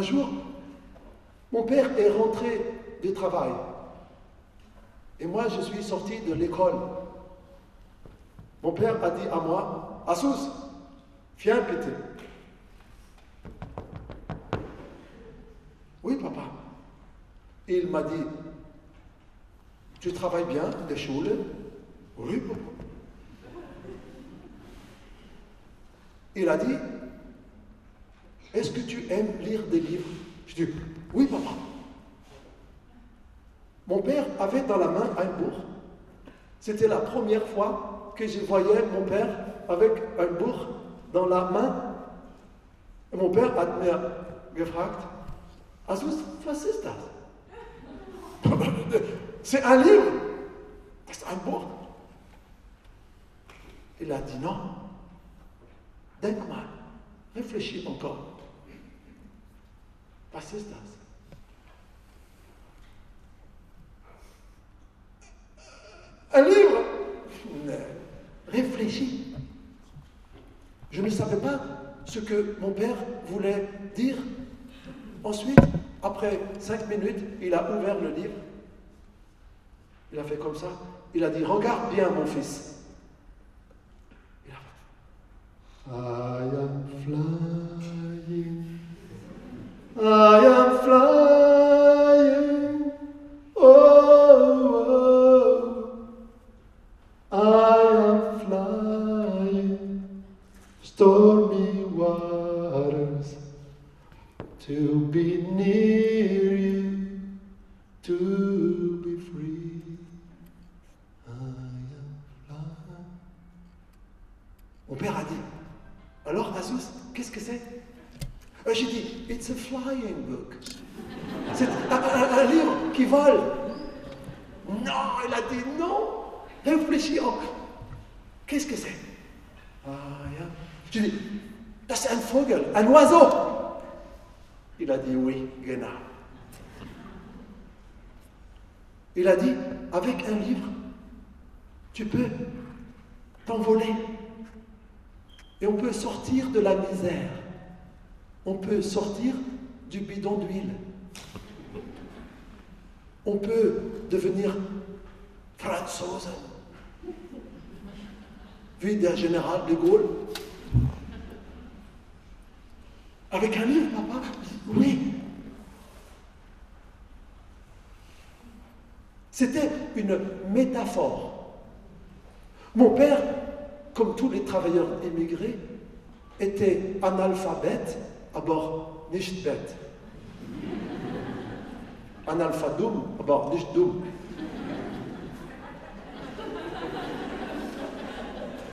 Un jour, mon père est rentré du travail. Et moi, je suis sorti de l'école. Mon père a dit à moi, Assous, viens péter. Oui, papa. Et il m'a dit, tu travailles bien, de Schule? Oui, papa. Il a dit, est-ce que tu aimes lire des livres? Je dis, oui, papa. Mon père avait dans la main un bourg. C'était la première fois que je voyais mon père avec un bourg dans la main. Et mon père a gefragt, Assous, was ist das? C'est un livre. C'est un bourg. Il a dit non. Denk mal, réfléchis encore. Was ist das? Un livre? Réfléchis. Je ne savais pas ce que mon père voulait dire. Ensuite, après 5 minutes, il a ouvert le livre. Il a fait comme ça. Il a dit, regarde bien mon fils. Il a fait, I am flying. I am flying. Oh, oh. I am flying. Stormy waters. To be near you. To be free. I am flying. Mon père a dit, alors Assous, qu'est-ce que c'est? J'ai dit, it's a flying book. C'est un livre qui vole. Non, il a dit non. Réfléchis encore. Qu'est-ce que c'est? J'ai dit, das ist ein Vogel, un oiseau. Il a dit oui, genau. Il a dit, avec un livre, tu peux t'envoler. Et on peut sortir de la misère. On peut sortir du bidon d'huile. On peut devenir Franzose. Vu d'un général de Gaulle. Avec un livre, papa? Oui. C'était une métaphore. Mon père, comme tous les travailleurs immigrés, était analphabète, aber nicht bête. Analphabet, aber nicht dumm.